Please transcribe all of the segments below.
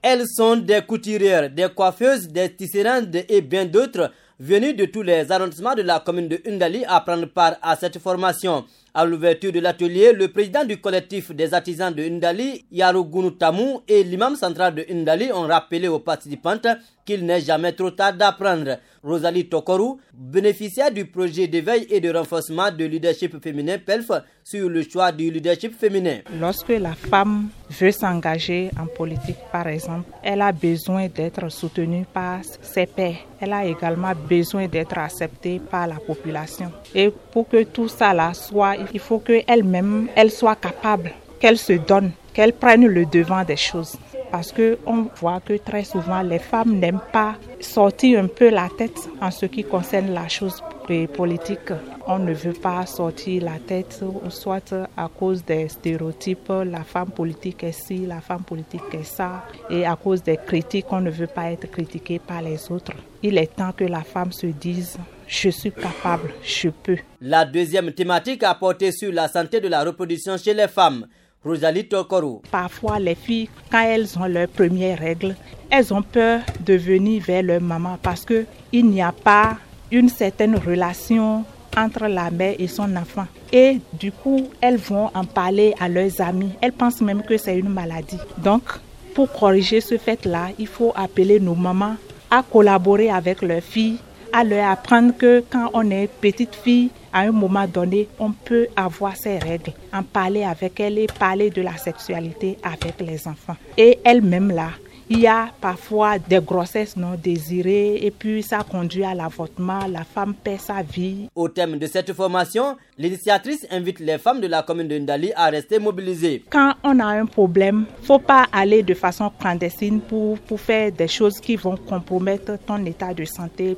Elles sont des couturières, des coiffeuses, des tisserandes et bien d'autres venus de tous les arrondissements de la commune de Ndali à prendre part à cette formation. À l'ouverture de l'atelier, le président du collectif des artisans de Ndali, Yarugunu Tamou, et l'imam central de Ndali ont rappelé aux participantes qu'il n'est jamais trop tard d'apprendre. Rosalie Tokorou, bénéficiaire du projet d'éveil et de renforcement de leadership féminin PELF sur le choix du leadership féminin. Lorsque la femme veut s'engager en politique, par exemple, elle a besoin d'être soutenue par ses pairs. Elle a également besoin d'être acceptée par la population. Et pour que tout ça là soit, il faut qu'elle-même, elle soit capable, qu'elle se donne, qu'elle prenne le devant des choses. Parce qu'on voit que très souvent, les femmes n'aiment pas sortir un peu la tête en ce qui concerne la chose politique. On ne veut pas sortir la tête, soit à cause des stéréotypes, la femme politique est ci, la femme politique est ça. Et à cause des critiques, on ne veut pas être critiqué par les autres. Il est temps que la femme se dise « je suis capable, je peux ». La deuxième thématique a porté sur la santé de la reproduction chez les femmes. Rosalie Tokorou. Parfois, les filles, quand elles ont leurs premières règles, elles ont peur de venir vers leur maman parce qu'il n'y a pas une certaine relation entre la mère et son enfant. Et du coup, elles vont en parler à leurs amis. Elles pensent même que c'est une maladie. Donc, pour corriger ce fait-là, il faut appeler nos mamans à collaborer avec leurs filles, à leur apprendre que quand on est petite fille, à un moment donné, on peut avoir ses règles, en parler avec elle et parler de la sexualité avec les enfants. Et elle-même là, il y a parfois des grossesses non désirées et puis ça conduit à l'avortement, la femme perd sa vie. Au thème de cette formation, l'initiatrice invite les femmes de la commune de Ndali à rester mobilisées. Quand on a un problème, il ne faut pas aller de façon clandestine pour faire des choses qui vont compromettre ton état de santé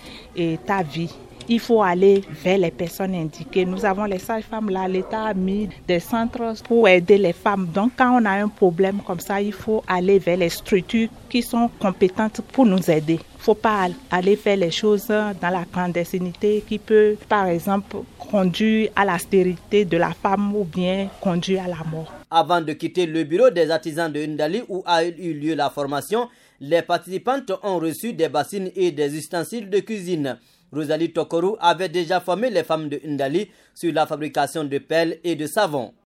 et ta vie. Il faut aller vers les personnes indiquées. Nous avons les sages-femmes là, l'État a mis des centres pour aider les femmes. Donc quand on a un problème comme ça, il faut aller vers les structures qui sont compétentes pour nous aider. Il ne faut pas aller faire les choses dans la clandestinité qui peut, par exemple, conduire à la stérilité de la femme ou bien conduire à la mort. Avant de quitter le bureau des artisans de Ndali où a eu lieu la formation, les participantes ont reçu des bassines et des ustensiles de cuisine. Rosalie Tokorou avait déjà formé les femmes de Ndali sur la fabrication de pelles et de savon.